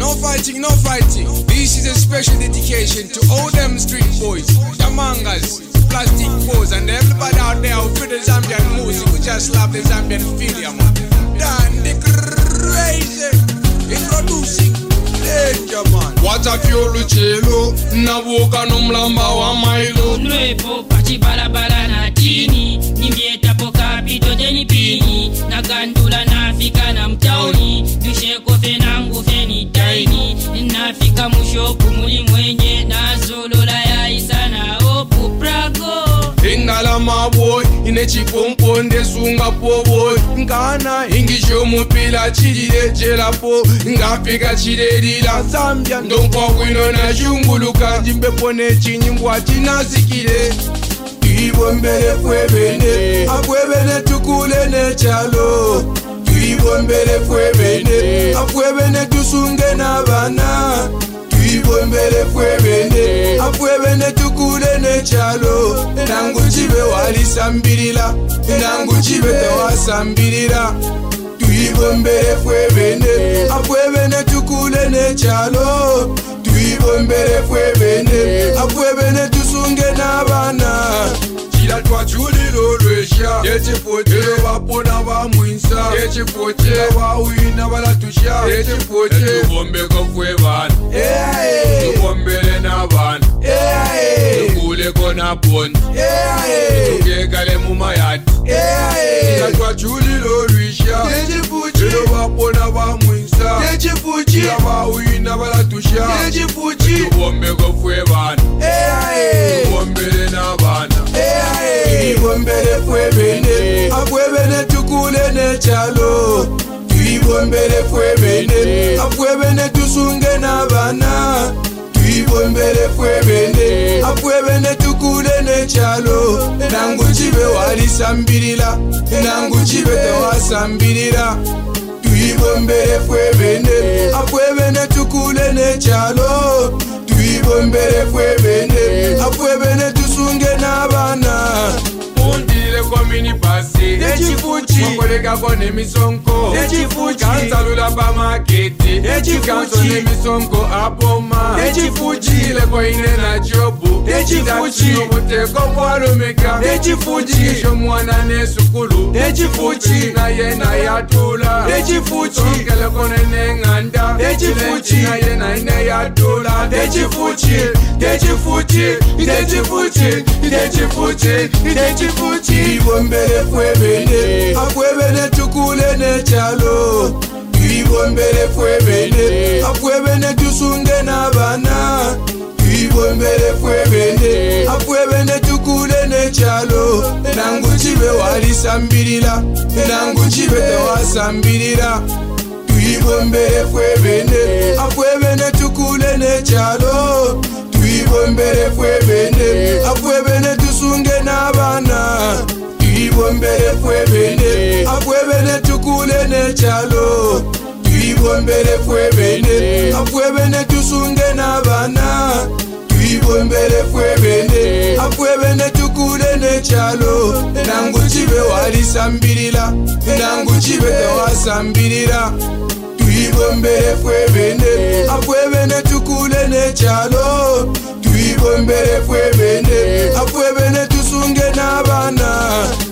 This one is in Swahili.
No fighting, no fighting. This is a special dedication to all them street boys, the mangas, plastic boys, and everybody out there who feel the Zambian music, who just love the Zambian feel, man. Dan the crazy, introducing danger, man. What a fuel chelo, navuka no mlamba wa mailo. Nwepo pachi barabara na chini, nimbieta poka pito deni pini, na gandula nafika na mtauni, dusheko fenangu feni taini, nafika mushoku muli mwenye, na zolola ya isana opu prago. Ingalama boy, inechipompo ndesunga po boy, nkana ingisho mupila chidile jela po, ngafika chidedila Zambia, ndonko wino na shunguluka, jimbe pone chinyingwa chinasikile. Tuibombele fwebene, afwebene tukule ne chalo. Tuibombele fwebene, afwebene tusunge na bana. Tuibombele fwebene, afwebene tukule ne chalo. Nangu chibe wali sambirila, nangu chibe tewa sambirila. Tuibombele fwebene, afwebene tukule ne chalo. Tuibombele fwebene, afwebene tusunge na bana. Chila twa chulilo lwesha, yechipoche wapona wa mwinsa, yechipoche wa uina wala tusha, yechipoche tubombeko fwebana, tubombele na bana, tukule kona poni, tukekale mumayati. Chila twa chulilo lwesha, yechipoche wapona wa mwinsa, yechipoche wa uina wala tusha, yechipoche tubombeko fwebana, tubombele na bana. Tuibombele fwebene, afwebene tukule ne chalo. Tuibombele fwebene, afwebene tusunge na bana. Tuibombele fwebene, afwebene tukule ne chalo. Nangu chibe wali sambirila, nangu chibe tewa sambirila. Tuibombele fwebene, afwebene tukule ne chalo. Tuibombele fwebene, afwebene tusunge na bana. Undile kwa mini pasi, nechifuchi mwakoleka kwa nemisonko, nechifuchi kansalula pa maketi, nechifuchi nemisonko apoma, nechifuchi ile kwa ine na jobu, nechifuchi nomoteko kwa lumeka, nechifuchi isho mwana nesukulu, nechifuchi na yena yatula, nechifuchi sonkele kone nenganda, nechifuchi na yena ine yatula, nechifuchi, nechifuchi, nechifuchi, nechifuchi, nechifuchi. Tuibombele fwebene, afwebene tukule ne chalo. Tuibombele fwebene, afwebene tusunge na bana. Tuibombele fwebene, afwebene tukule ne chalo. Nangu chibe wali sambirila, nangu chibe tewa sambirila. Tuibombele fwebene, afwebene tukule ne chalo. Tuibombele fwebene, afwebene tusunge na bana. Tuibombele fwebene, afwebene tukule ne chalo. Tuibombele fwebene, afwebene tusunge na bana. Tuibombele fwebene, afwebene tukule ne chalo. Nangu chibe wali sambirila, nangu chibe tewa sambirila. Tuibombele fwebene, afwebene tukule ne chalo. Tuibombele fwebene, afwebene tusunge na bana.